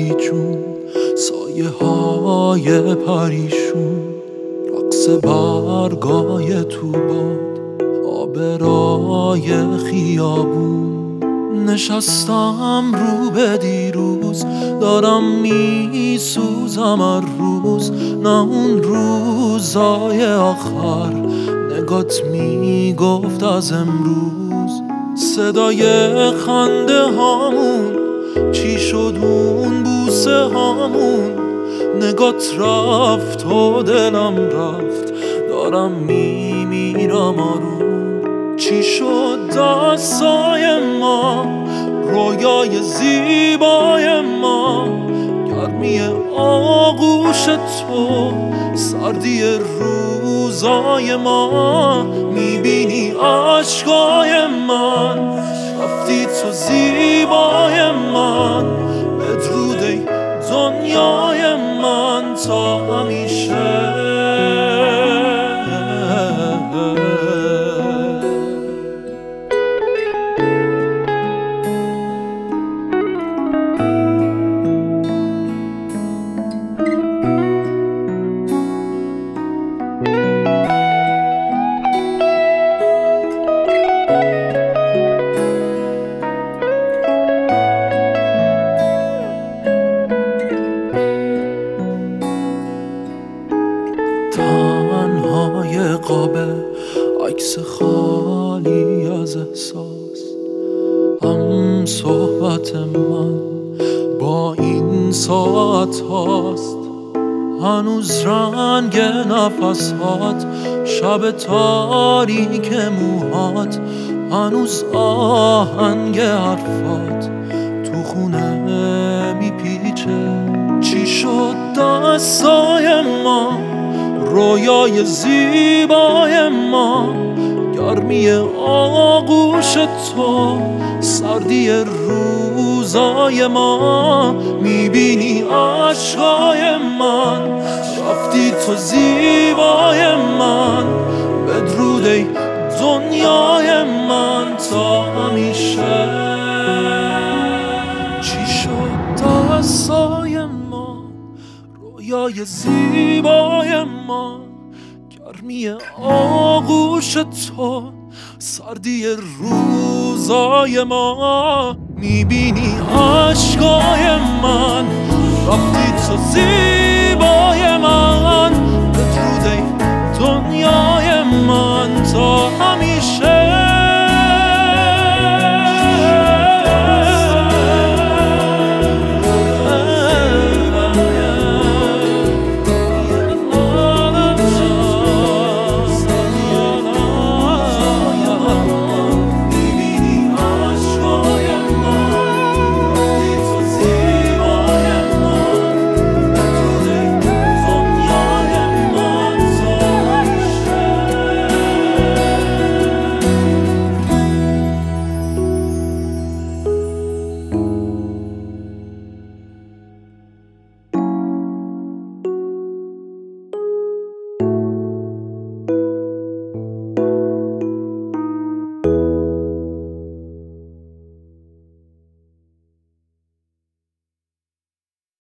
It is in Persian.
بودی جون، سایه های پریشون، رقص برگای تو باد، آبرای خیابون. نشستم رو به دیروز، دارم میسوزم هر روز، نه اون روزای آخر نگات میگفت از امروز. صدای خنده هامون، چی شد اون بوسه هامون، نگات رفت و دلم رفت، دارم میمیرم آروم. چی شد دستای ما، رویای زیبای ما، گرمی آغوش تو، سردی روزای ما. میبینی عشقای من، رفتی تو زیبای من، بدرود ای دنیای من تا همیشه. تنهای قابه، عکس خالی از احساس، هم صحبت من با این ساعت هاست. هنوز رنگ نفس هات، شب تاریک موهات، هنوز آهنگ حرفات تو خونه میپیچه. چی شد دستای ما، رویای زیبای ما، گرمی آغوش تو، سردی روزای ما. میبینی عشقای من، رفتی تو زیبای من، بدرود ای دنیای من تا همیشه. چی شد دستای ما، رویای زیبای ما، گرمی آغوش تو، سردی روزای ما. میبینی عشقای من، رفتی تو